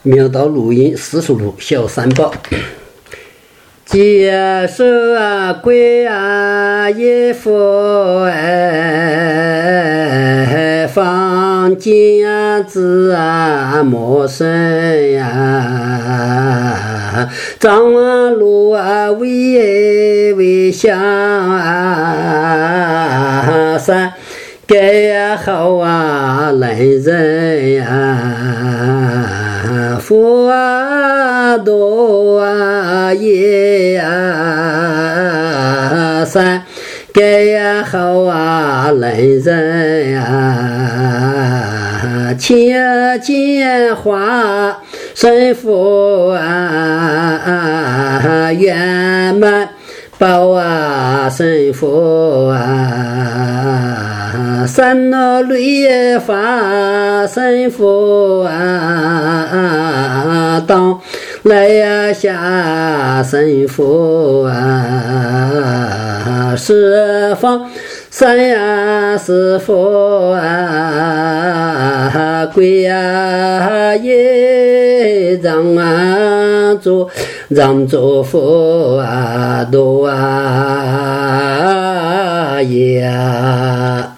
妙道录音四十路小三宝。接受啊归啊一佛放金啊子啊莫生呀张啊路啊为相啊三该好啊来人呀佛啊多啊也啊三该好啊来人呀千金花神佛啊圆满报啊神佛啊三那律法神佛啊当来呀下神佛啊十方三呀是佛啊归呀也让做佛啊多啊也